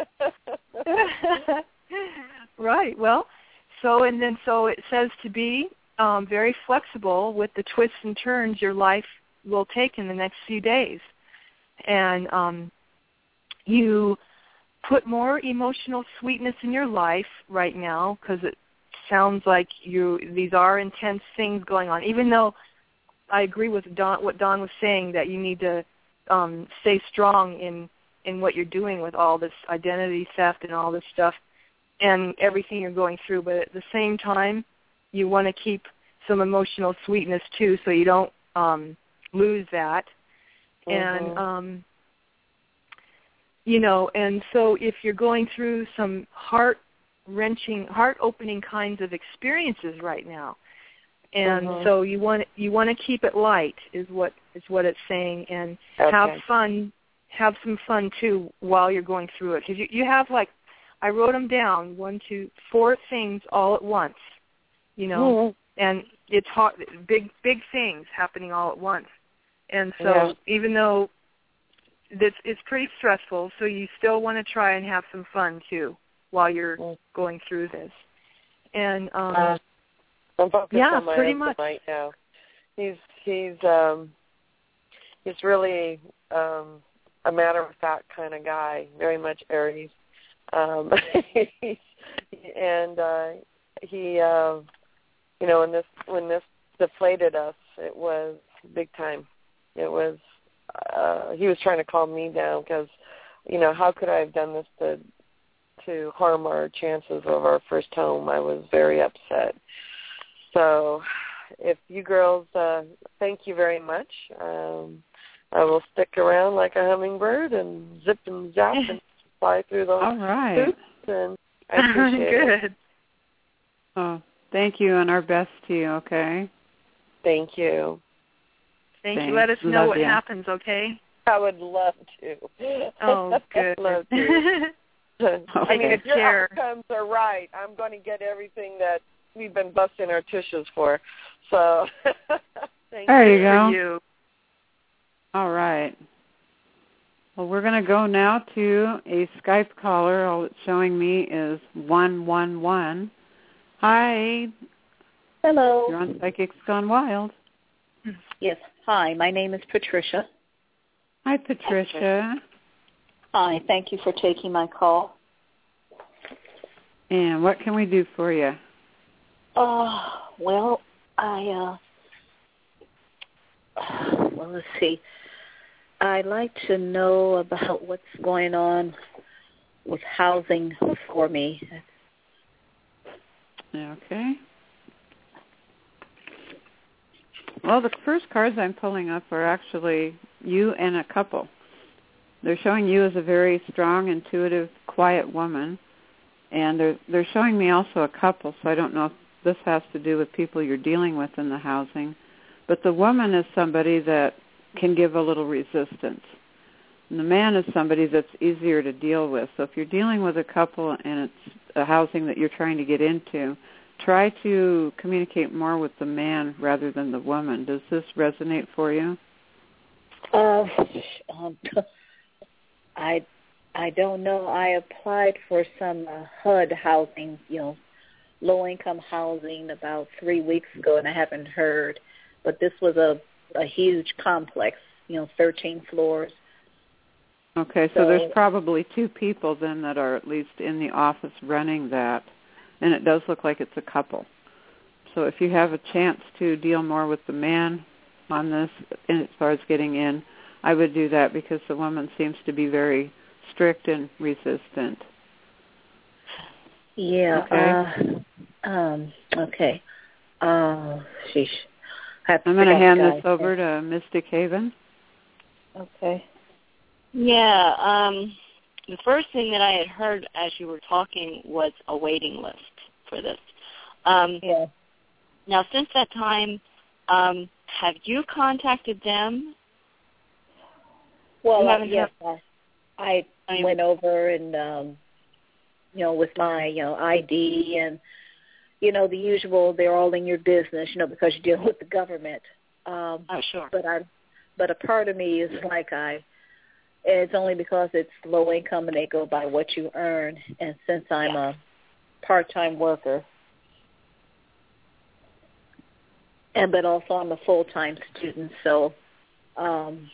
Right. Well, so and then so it says to be um, very flexible with the twists and turns your life will take in the next few days, and um, you put more emotional sweetness in your life right now, because it sounds like you these are intense things going on. Even though I agree with Dawn, what Dawn was saying, that you need to um, stay strong in, in what you're doing with all this identity theft and all this stuff and everything you're going through. But at the same time, you want to keep some emotional sweetness too, so you don't um, lose that. Mm-hmm. And um, you know, and so if you're going through some heart-wrenching, heart-opening kinds of experiences right now, and mm-hmm. so you want you want to keep it light, is what is what it's saying, and okay. have fun, have some fun too while you're going through it, because you, you have like, I wrote them down, one, two, four things all at once, you know, mm-hmm. and it's hard, big big things happening all at once, and so yeah. even though It's, it's pretty stressful, so you still want to try and have some fun, too, while you're mm. going through this. And, um, uh, I'm focused yeah, on my pretty husband much. right now. He's, he's, um, he's really um, a matter-of-fact kind of guy, very much Aries. Um, and uh, he, uh, you know, when this, when this deflated us, it was big time. It was, Uh, he was trying to calm me down because, you know, how could I have done this to to harm our chances of our first home? I was very upset. So if you girls, uh, thank you very much. Um, I will stick around like a hummingbird and zip and zap and fly through those All right. hoops, and I appreciate Good. it. Oh, thank you, and our best to you, okay? Thank you. Thank Thanks. you. Let us know Love what ya. happens, okay? I would love to. Oh, good. love to. Okay. I mean, if your Care. outcomes are right, I'm going to get everything that we've been busting our tushes for. So, thank there you, you go. For you. All right. Well, we're going to go now to a Skype caller. All it's showing me is one one one. Hi. Hello. You're on Psychics Gone Wild. Yes. Hi, my name is Patricia. Hi, Patricia. Hi, thank you for taking my call. And what can we do for you? Uh, well, I, uh, well, let's see. I'd like to know about what's going on with housing for me. Okay. Well, the first cards I'm pulling up are actually you and a couple. They're showing you as a very strong, intuitive, quiet woman, and they're they're showing me also a couple, so I don't know if this has to do with people you're dealing with in the housing. But the woman is somebody that can give a little resistance. And the man is somebody that's easier to deal with. So if you're dealing with a couple and it's a housing that you're trying to get into, try to communicate more with the man rather than the woman. Does this resonate for you? Uh, um, I, I don't know. I applied for some uh, H U D housing, you know, low-income housing about three weeks ago, and I haven't heard. But this was a, a huge complex, you know, thirteen floors. Okay, so, so there's probably two people then that are at least in the office running that. And it does look like it's a couple. So if you have a chance to deal more with the man on this, and as far as getting in, I would do that because the woman seems to be very strict and resistant. Yeah. Okay. Uh, um, okay. Uh, sheesh. I I'm going to hand this over to Mystic Haven. Okay. Yeah. Um. The first thing that I had heard as you were talking was a waiting list for this. Um, yeah. Now, since that time, um, have you contacted them? Well, uh, yes, I, I, I mean, went over and, um, you know, with my, you know, I D and, you know, the usual, they're all in your business, you know, because you deal with the government. Um, oh, sure. But I, but a part of me is like I, it's only because it's low income and they go by what you earn. And since I'm yeah. a part-time worker, and but also I'm a full-time student, so um,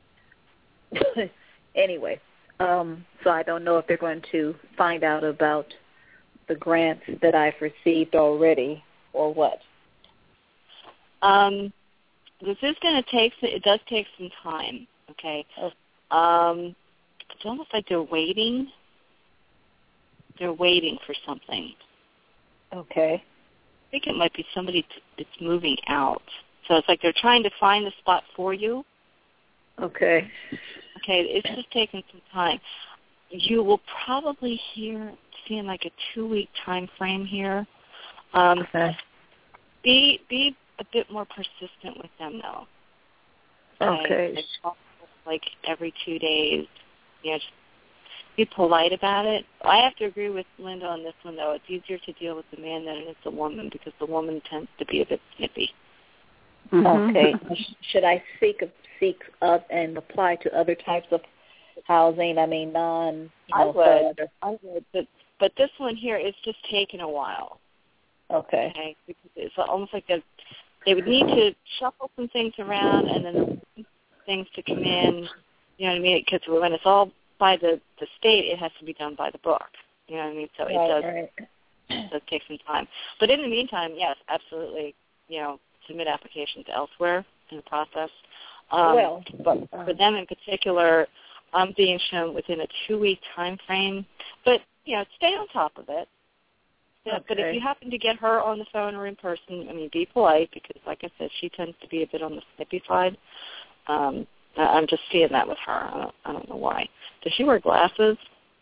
anyway, um, so I don't know if they're going to find out about the grants that I've received already or what. Um, this is going to take, it does take some time. Okay. Oh. Um, it's almost like they're waiting. They're waiting for something. Okay. I think it might be somebody t- that's moving out. So it's like they're trying to find the spot for you. Okay. Okay, it's just taking some time. You will probably hear, see in like a two-week time frame here. Um, okay. Be be a bit more persistent with them, though. Okay. okay. Like every two days, you know, just be polite about it. I have to agree with Linda on this one, though. It's easier to deal with the man than it is the woman because the woman tends to be a bit snippy. Mm-hmm. Okay. Should I seek seek up and apply to other types of housing? I mean, non. You know, I would. I would. But but this one here is just taking a while. Okay. Okay. Because it's almost like they they would need to shuffle some things around and then the things to come in. You know what I mean? Because when it's all by the the state, it has to be done by the book. You know what I mean? So it right, does right. it does take some time. But in the meantime, yes, absolutely. You know, submit applications elsewhere in the process. Um, well, but um, for them in particular, I'm being shown within a two-week time frame. But you know, stay on top of it. Yeah, okay. But if you happen to get her on the phone or in person, I mean, be polite because, like I said, she tends to be a bit on the snippy side. Um, I'm just seeing that with her. I don't, I don't know why. Does she wear glasses?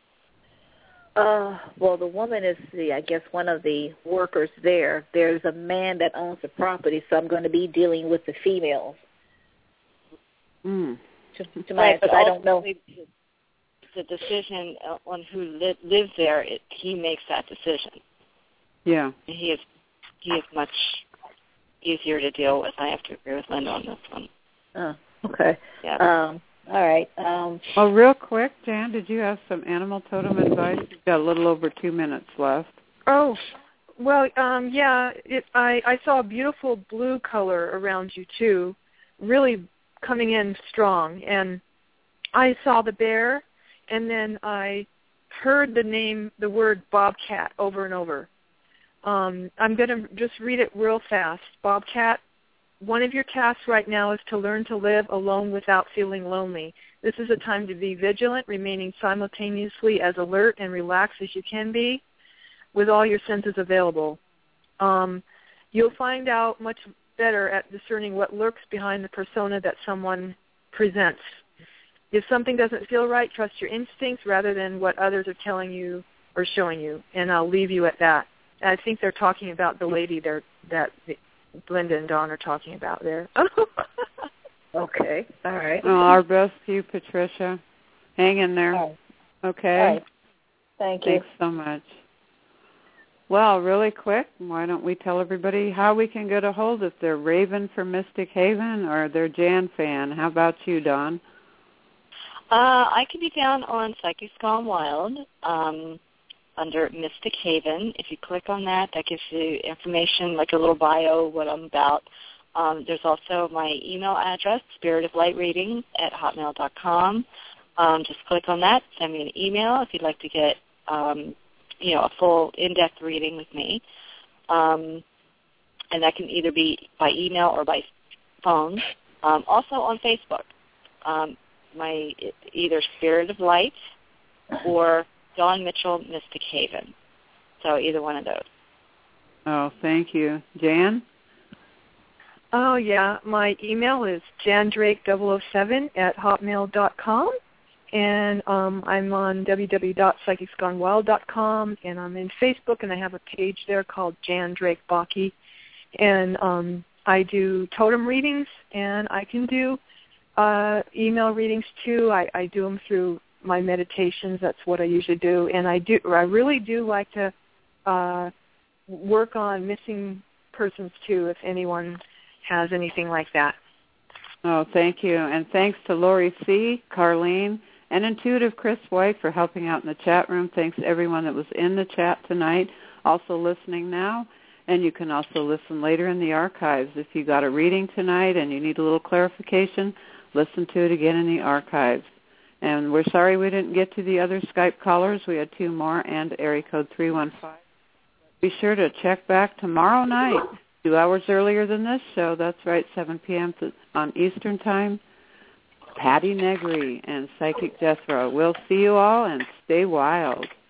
Uh, well, the woman is the, I guess, one of the workers there. There's a man that owns the property, so I'm going to be dealing with the females. Mm. To, to my, right, but I don't know. The decision on who li- lives there, it, he makes that decision. Yeah. He is he is much easier to deal with. I have to agree with Linda on this one. Oh, okay. Yeah. Um, all right. Um, well, real quick, Jan, did you have some animal totem advice? You've got a little over two minutes left. Oh, well, um, yeah. It, I I saw a beautiful blue color around you too, really coming in strong, and I saw the bear, and then I heard the name, the word bobcat over and over. Um, I'm going to just read it real fast. Bobcat, one of your tasks right now is to learn to live alone without feeling lonely. This is a time to be vigilant, remaining simultaneously as alert and relaxed as you can be with all your senses available. Um, you'll find out much better at discerning what lurks behind the persona that someone presents. If something doesn't feel right, trust your instincts rather than what others are telling you or showing you, and I'll leave you at that. I think they're talking about the lady there that Linda and Dawn are talking about there. okay, all right. Well, our best to you, Patricia. Hang in there. All right. Okay. All right. Thank you. Thanks so much. Well, really quick, why don't we tell everybody how we can get a hold if they're Raven for Mystic Haven or they're Jan fan. How about you, Dawn? Uh, I can be found on Psychics Gone Wild. Um, under Mystic Haven. If you click on that, that gives you information, like a little bio, what I'm about. Um, there's also my email address, spiritoflightreadings at hotmail dot com. Um, just click on that, send me an email if you'd like to get, um, you know, a full in-depth reading with me. Um, and that can either be by email or by phone. Um, also on Facebook, um, my either Spirit of Light or Dawn Mitchell, Mystic Haven. So either one of those. Oh, thank you. Jan? Oh, yeah. My email is jandrake double oh seven at hotmail dot com. And um, I'm on w w w dot psychics gone wild dot com. And I'm in Facebook, and I have a page there called Jan Drake Bakke. And um, I do totem readings, and I can do uh, email readings, too. I, I do them through my meditations. That's what I usually do, and I do. I really do like to uh, work on missing persons too. If anyone has anything like that. Oh, thank you, and thanks to Lori C., Carlene, and Intuitive Chris White for helping out in the chat room. Thanks to everyone that was in the chat tonight, also listening now, and you can also listen later in the archives. If you got a reading tonight and you need a little clarification, listen to it again in the archives. And we're sorry we didn't get to the other Skype callers. We had two more and area code three one five. Be sure to check back tomorrow night, two hours earlier than this show. That's right, seven p.m. on Eastern Time. Patty Negri, and Psychic Jethro. We'll see you all, and stay wild.